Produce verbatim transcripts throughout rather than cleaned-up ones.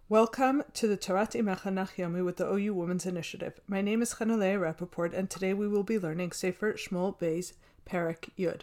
Welcome to the Torat Imecha Nach Yomi with the O U Women's Initiative. My name is Chanalei Rappaport, and today we will be learning Sefer Shmuel Beis Perek Yud.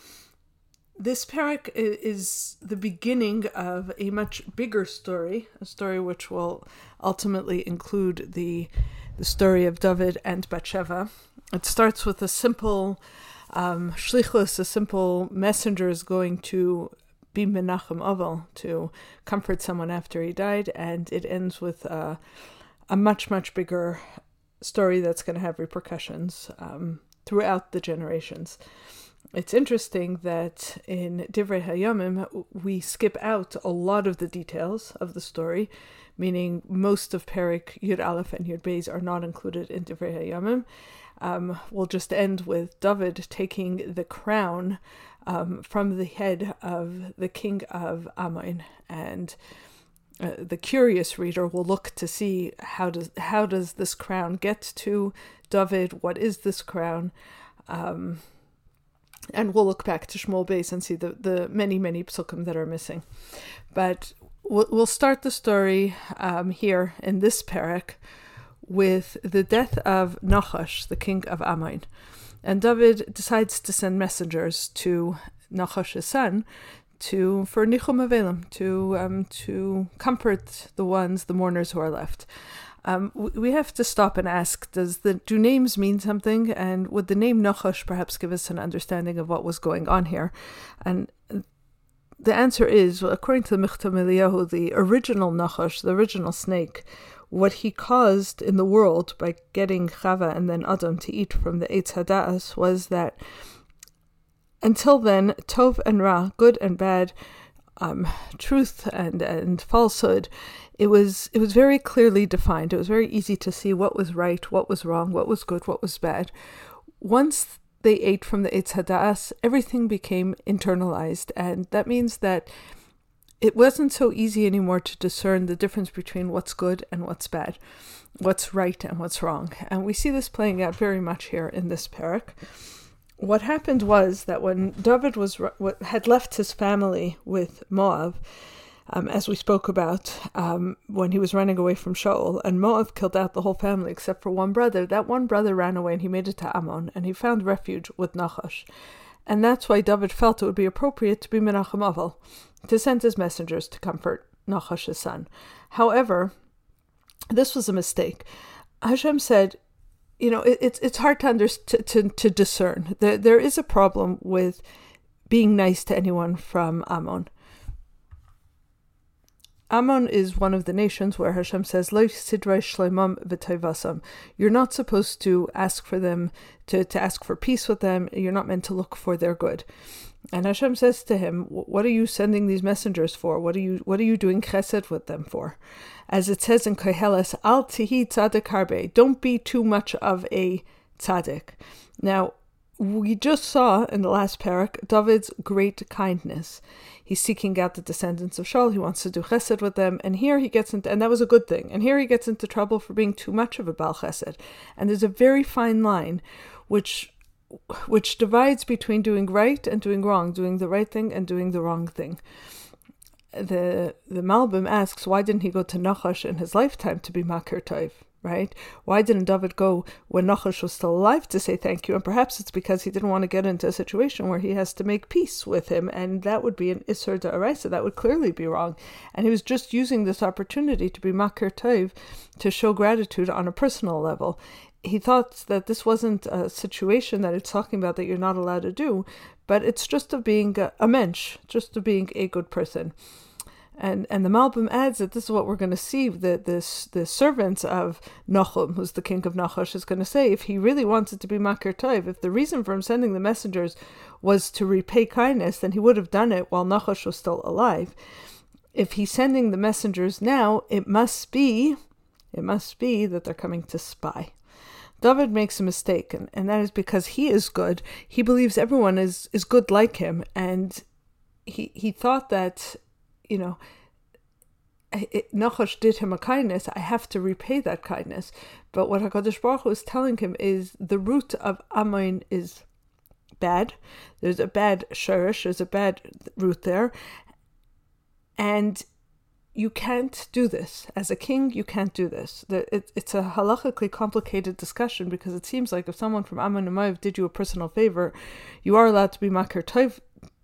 This Perek is the beginning of a much bigger story, a story which will ultimately include the the story of David and Bathsheba. It starts with a simple um, shlichus, a simple messenger is going to be Menachem Aval, to comfort someone after he died, and it ends with uh, a much, much bigger story that's going to have repercussions um, throughout the generations. It's interesting that in Divrei Hayamim, we skip out a lot of the details of the story, meaning most of Perek Yud Aleph and Yud Beis are not included in Divrei Hayamim. Um, we'll just end with David taking the crown um, from the head of the king of Ammon, and uh, the curious reader will look to see how does how does this crown get to David? What is this crown? Um, and we'll look back to Shmuel Beis and see the, the many, many psukim that are missing. But we'll, we'll start the story um, here in this perek with the death of Nachash, the king of Ammon. And David decides to send messengers to Nachash's son to for Nichum Avelim, to um, to comfort the ones, the mourners who are left. Um, we have to stop and ask, does the do names mean something? And would the name Nachash perhaps give us an understanding of what was going on here? And the answer is, well, according to the Michtav Eliyahu, the original Nachash, the original snake, what he caused in the world by getting Chava and then Adam to eat from the Eitz Hada'as was that until then, Tov and Ra, good and bad, um, truth and, and falsehood, it was it was very clearly defined. It was very easy to see what was right, what was wrong, what was good, what was bad. Once they ate from the Eitz Hada'as, everything became internalized, and that means that it wasn't so easy anymore to discern the difference between what's good and what's bad, what's right and what's wrong. And we see this playing out very much here in this perek. What happened was that when David was had left his family with Moab, um, as we spoke about, um, when he was running away from Shaul, and Moab killed out the whole family except for one brother, that one brother ran away and he made it to Ammon, and he found refuge with Nachash. And that's why David felt it would be appropriate to be Menachem Aval, to send his messengers to comfort Nachash's son. However, this was a mistake. Hashem said, you know, it, it's it's hard to, under, to, to to discern. There there is a problem with being nice to anyone from Ammon. Ammon is one of the nations where Hashem says, "Lo sidrei shleimam v'toivasam." You're not supposed to ask for them, to, to ask for peace with them. You're not meant to look for their good. And Hashem says to him, "What are you sending these messengers for? What are you What are you doing chesed with them for?" As it says in Koheles, "Al tihi tzaddik harbe." Don't be too much of a tzaddik. Now, we just saw in the last perek David's great kindness. He's seeking out the descendants of Shaul. He wants to do chesed with them, and here he gets into, and that was a good thing. And here he gets into trouble for being too much of a bal chesed. And there's a very fine line, which which divides between doing right and doing wrong, doing the right thing and doing the wrong thing. The the Malbim asks, why didn't he go to Nachash in his lifetime to be Makir Tov, right? Why didn't David go when Nachash was still alive to say thank you? And perhaps it's because he didn't want to get into a situation where he has to make peace with him, and that would be an Isser D'Oraisa. That would clearly be wrong. And he was just using this opportunity to be Makir Tov to show gratitude on a personal level. He thought that this wasn't a situation that it's talking about that you're not allowed to do, but it's just of being a, a mensch, just of being a good person. And and the Malbim adds that this is what we're going to see, that this the servants of Nachum, who's the king of Nachash, is going to say, if he really wanted to be Makir Tov, if the reason for him sending the messengers was to repay kindness, then he would have done it while Nachash was still alive. If he's sending the messengers now, it must be, it must be that they're coming to spy. David makes a mistake, and, and that is because he is good. He believes everyone is, is good like him, and he he thought that, you know, it, Nachash did him a kindness, I have to repay that kindness. But what HaKadosh Baruch Hu is telling him is the root of Ammon is bad. There's a bad shirish, there's a bad root there. And you can't do this. As a king, you can't do this. The, it, it's a halachically complicated discussion, because it seems like if someone from Ammon and Moav did you a personal favor, you are allowed to be makir tov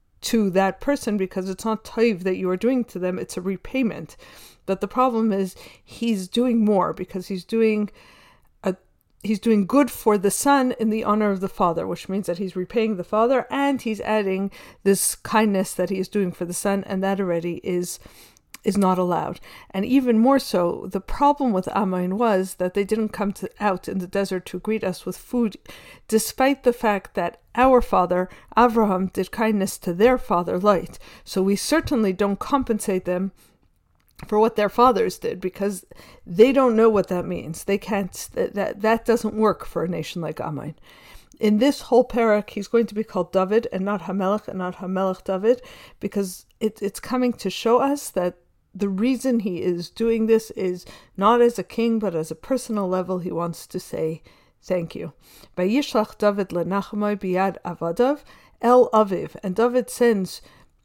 to that person, because it's not tov that you are doing to them, it's a repayment. But the problem is he's doing more, because he's doing a he's doing good for the son in the honor of the father, which means that he's repaying the father, and he's adding this kindness that he is doing for the son, and that already is is not allowed. And even more so, the problem with Ammon was that they didn't come to, out in the desert to greet us with food, despite the fact that our father, Avraham, did kindness to their father, Lot. So we certainly don't compensate them for what their fathers did, because they don't know what that means. They can't, that, that, that doesn't work for a nation like Ammon. In this whole parak, he's going to be called David and not Hamelech and not Hamelech David, because it, it's coming to show us that the reason he is doing this is not as a king, but as a personal level. He wants to say thank you. Vayishlach David lenachmai biyad avadav el aviv, and David sends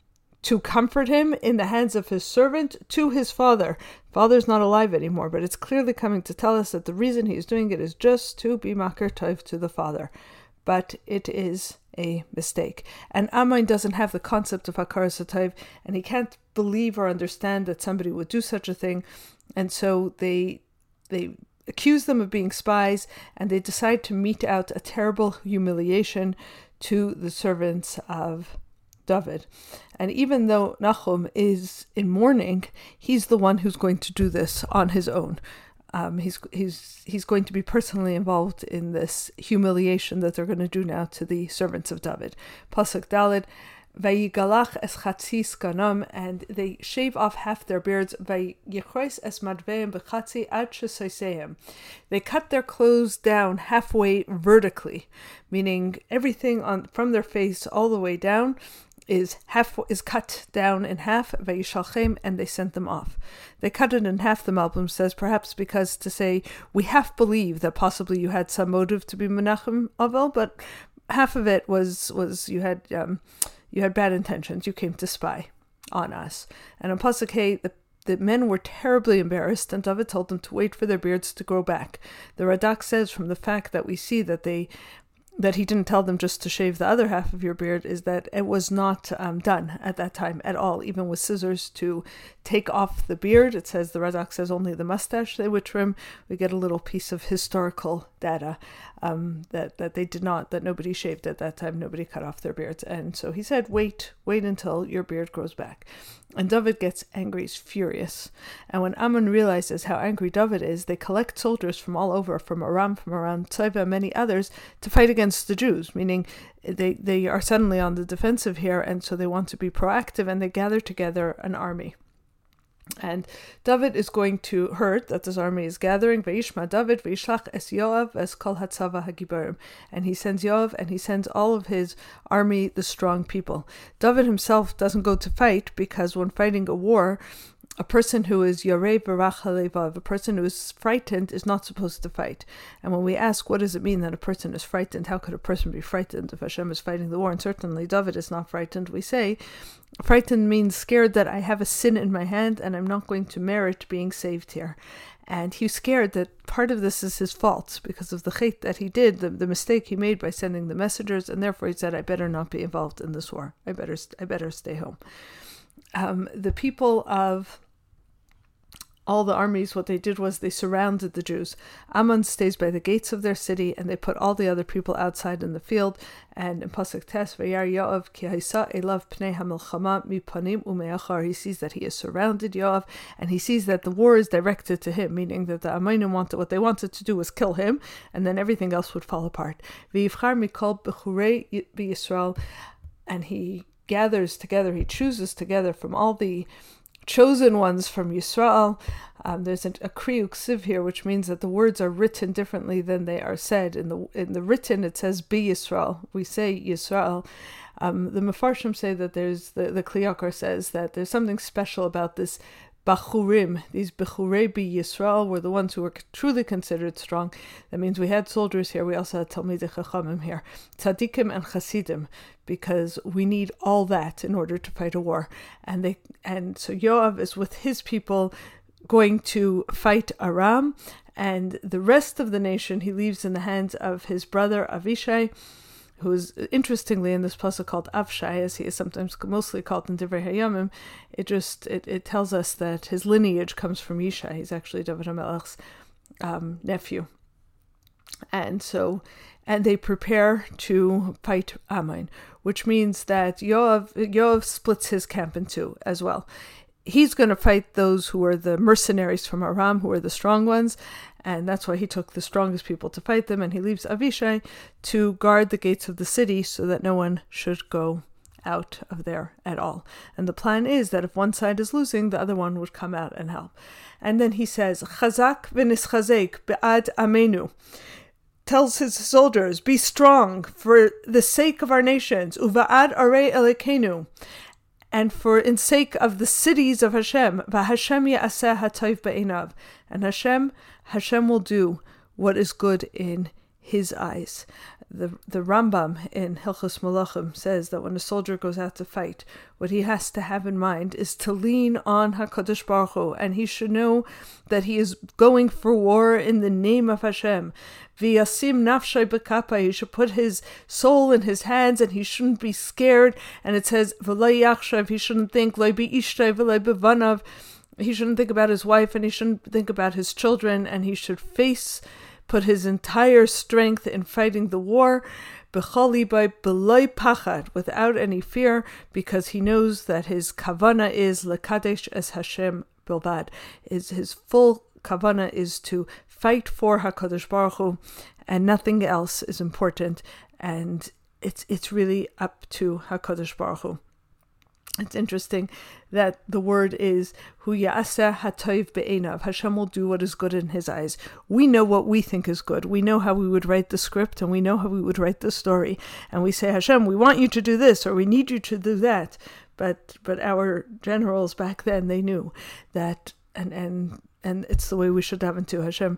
to comfort him in the hands of his servant to his father. Father's not alive anymore, but it's clearly coming to tell us that the reason he's doing it is just to be makir tov to the father. But it is a mistake. And Ammon doesn't have the concept of hakaras hatov, and he can't believe or understand that somebody would do such a thing. And so they they accuse them of being spies, and they decide to mete out a terrible humiliation to the servants of David. And even though Nachum is in mourning, he's the one who's going to do this on his own. Um, he's he's he's going to be personally involved in this humiliation that they're going to do now to the servants of David. Pasuk Daled, Vayigalach es chatzis ganam, and they shave off half their beards. Vayichros es madveim b'chatzi ad shesoseim. They cut their clothes down halfway vertically, meaning everything on from their face all the way down is half is cut down in half, vayishalchem, and they sent them off. They cut it in half, the Malbim says, perhaps because to say, we half believe that possibly you had some motive to be Menachem Avel, but half of it was was you had um, you had bad intentions, you came to spy on us. And on Pasuk Hey, the The men were terribly embarrassed, and David told them to wait for their beards to grow back. The Radak says from the fact that we see that they that he didn't tell them just to shave the other half of your beard is that it was not um, done at that time at all, even with scissors, to take off the beard. It says, the Radak says, only the mustache they would trim. We get a little piece of historical data um, that, that they did not, that nobody shaved at that time, nobody cut off their beards. And so he said, wait, wait until your beard grows back. And David gets angry, he's furious. And when Ammon realizes how angry David is, they collect soldiers from all over, from Aram, from around Tzaiva, and many others, to fight against the Jews, meaning they, they are suddenly on the defensive here, and so they want to be proactive, and they gather together an army. And David is going to heard that this army is gathering. Vayishma David vayishlach es Yoav es kol hatzava hagibarim, and he sends Yoav and he sends all of his army, the strong people. David himself doesn't go to fight, because when fighting a war, a person who is yarei v'rach halevav, a person who is frightened, is not supposed to fight. And when we ask, what does it mean that a person is frightened? How could a person be frightened if Hashem is fighting the war? And certainly David is not frightened. We say, frightened means scared that I have a sin in my hand and I'm not going to merit being saved here. And he's scared that part of this is his fault because of the chait that he did, the, the mistake he made by sending the messengers, and therefore he said, I better not be involved in this war. I better, I better stay home. Um, the people of all the armies, what they did was they surrounded the Jews. Ammon stays by the gates of their city, and they put all the other people outside in the field. And in Pasuk Tes, Vayar Yoav ki haisa elav pnei hamilchama mipanim umeachar, he sees that he is surrounded, Yoav, and he sees that the war is directed to him, meaning that the Ammonim wanted, what they wanted to do was kill him, and then everything else would fall apart. V'yivchar mikol b'churei b'Yisrael, and he gathers together, he chooses together from all the chosen ones from Yisrael. Um, there's an, a kriyuk siv here, which means that the words are written differently than they are said. In the in the written, it says Be Yisrael. We say Yisrael. Um, the Mefarshim say that there's the the Kliyakar says that there's something special about this Bachurim, these Bechurei Bi Yisrael, were the ones who were truly considered strong. That means we had soldiers here, we also had Talmidei Chachamim here, Tzadikim and Chasidim, because we need all that in order to fight a war. And they and so Yoav is with his people going to fight Aram, and the rest of the nation he leaves in the hands of his brother Avishai, who is interestingly in this pasuk called Avshai, as he is sometimes mostly called in Divrei Hayamim. It just it, it tells us that his lineage comes from Yishai. He's actually David HaMelech's um, nephew, and so and they prepare to fight Ammon, which means that Yoav Yoav splits his camp in two as well. He's going to fight those who are the mercenaries from Aram, who are the strong ones, and that's why he took the strongest people to fight them, and he leaves Avishai to guard the gates of the city so that no one should go out of there at all. And the plan is that if one side is losing, the other one would come out and help. And then he says, Chazak v'nischazek be'ad amenu, tells his soldiers, be strong for the sake of our nations, uva'ad arei elekenu, and for in sake of the cities of Hashem, v'Hashem ya'aseh ha'tov ba'einav, and Hashem, Hashem will do what is good in His eyes. The the Rambam in Hilchos Malachim says that when a soldier goes out to fight, what he has to have in mind is to lean on HaKadosh Baruch Hu, and he should know that he is going for war in the name of Hashem. V'yasim nafshay b'kapa, he should put his soul in his hands, and he shouldn't be scared. And it says v'lo yachshav, he shouldn't think lo bi'ishtay v'lo b'vanav, he shouldn't think about his wife, and he shouldn't think about his children, and he should face, put his entire strength in fighting the war, b'chol libay b'lo pachad, without any fear, because he knows that his kavana is lekadesh es Hashem bilbad, is his full kavana is to fight for HaKadosh Baruch Hu, and nothing else is important, and it's it's really up to HaKadosh Baruch Hu. It's interesting that the word is Hu ya'aseh ha'tov be'einav. Hashem will do what is good in His eyes. We know what we think is good. We know how we would write the script, and we know how we would write the story. And we say, Hashem, we want you to do this, or we need you to do that. But but our generals back then, they knew that, and and and it's the way we should have it too. Hashem,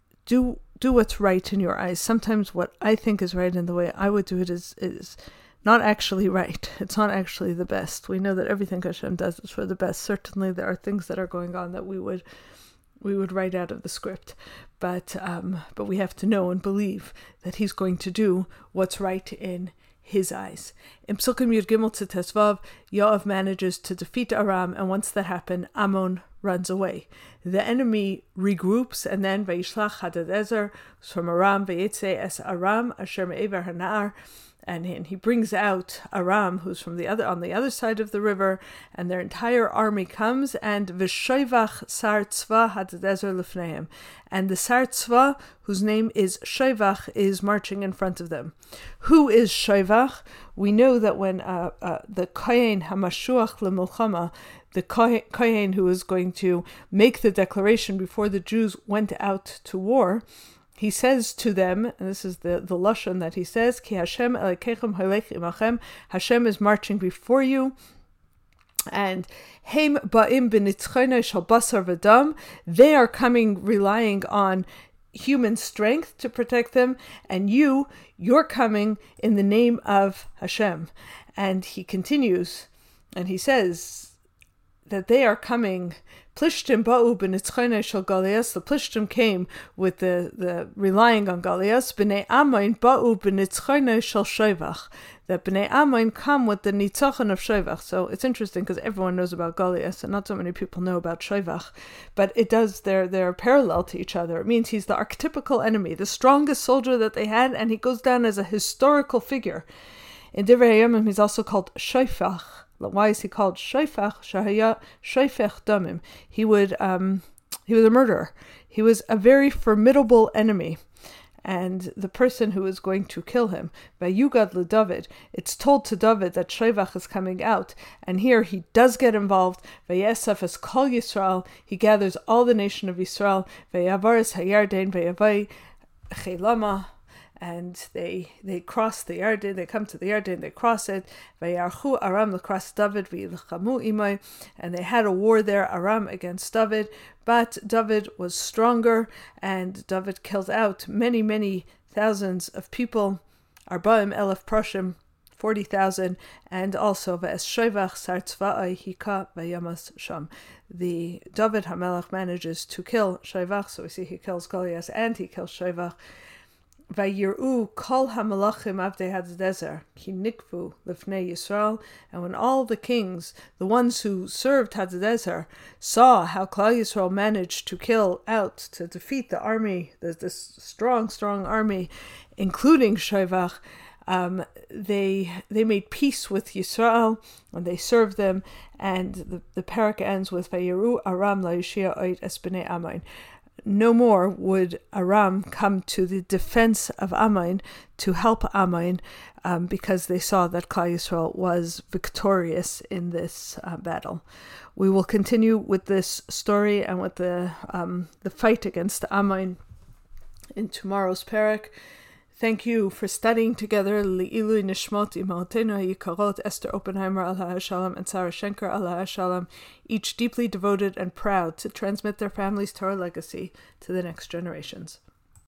do do what's right in your eyes. Sometimes what I think is right and the way I would do it is is not actually right. It's not actually the best. We know that everything Hashem does is for the best. Certainly there are things that are going on that we would we would write out of the script. But um, but we have to know and believe that He's going to do what's right in His eyes. In Psukim Yud Gimel to Tesvav, Yoav manages to defeat Aram, and once that happened, Ammon runs away. The enemy regroups, and then Vayishlach Hadadezer from Aram, Vayetze es Aram, Asher me'ever hanar, and he brings out Aram, who's from the other on the other side of the river, and their entire army comes, and V'shoivach Sar Tzva Hadadezer Lefneim, and the Sar Tzva, whose name is Shoivach, is marching in front of them. Who is Shoivach? We know that when uh, uh, the Kohen Hamashuach Lemilchama, the Kohen who was going to make the declaration before the Jews went out to war, he says to them, and this is the, the lashon that he says, Ki Hashem Elokechem holech imachem, Hashem is marching before you, and Heim ba'im b'nitzchonei shel basar v'dam, they are coming relying on human strength to protect them, and you, you're coming in the name of Hashem. And he continues, and he says that they are coming. Plishtim ba'u b'nitzchonei shel Goliath. The Plishtim came with the, the relying on Goliath. B'nei Ammon ba'u b'nitzchonei shel Shoivach. That B'nei Ammon come with the nitzachon of Shoivach. So it's interesting because everyone knows about Goliath, and not so many people know about Shoivach. But it does, they're, they're parallel to each other. It means he's the archetypical enemy, the strongest soldier that they had, and he goes down as a historical figure. In Divrei Hayamim, he's also called Shoifach. Why is he called Shoifach? Shahaya Shoifech Damim. He would, um, he was a murderer. He was a very formidable enemy, and the person who is going to kill him, Vayugad LeDavid, it's told to David that Shoivach is coming out, and here he does get involved. Vayesef es Kol Yisrael, he gathers all the nation of Yisrael. Vayavar es Hayarden Vayavai Chelama. and they they cross the Yarden, they come to the Yarden, they cross it, Vayarchu Aram l'across David v'yilchamu imay, and they had a war there, Aram against David, but David was stronger, and David killed out many, many thousands of people, Arbaim elef proshim, forty thousand, and also V'es Shoivach Sar Tzva'ai Hika Vayamas Sham. The David HaMelech manages to kill Shoivach, so we see he kills Goliath and he kills Shoivach. Vayiru Kol HaMelachim Avdei Hadadezer Ki Nikvu Lifnei Yisrael. And when all the kings, the ones who served Hadadezer, saw how Klal Yisrael managed to kill out, to defeat the army, this, this strong, strong army, including Shoivach, Um, they they made peace with Yisrael, and they served them, and the, the parak ends with Vayiru Aram la Yishia oit es b'nei Amain. No more would Aram come to the defense of Amain to help Amain, um, because they saw that Klal Yisrael was victorious in this uh, battle. We will continue with this story and with the um, the fight against Amain in tomorrow's parak. Thank you for studying together Li'ilui Nishmot Imaotenu Yikarot, Esther Oppenheimer Alaha Shalom and Sarah Schenker Alaha Shalom, each deeply devoted and proud to transmit their family's Torah legacy to the next generations.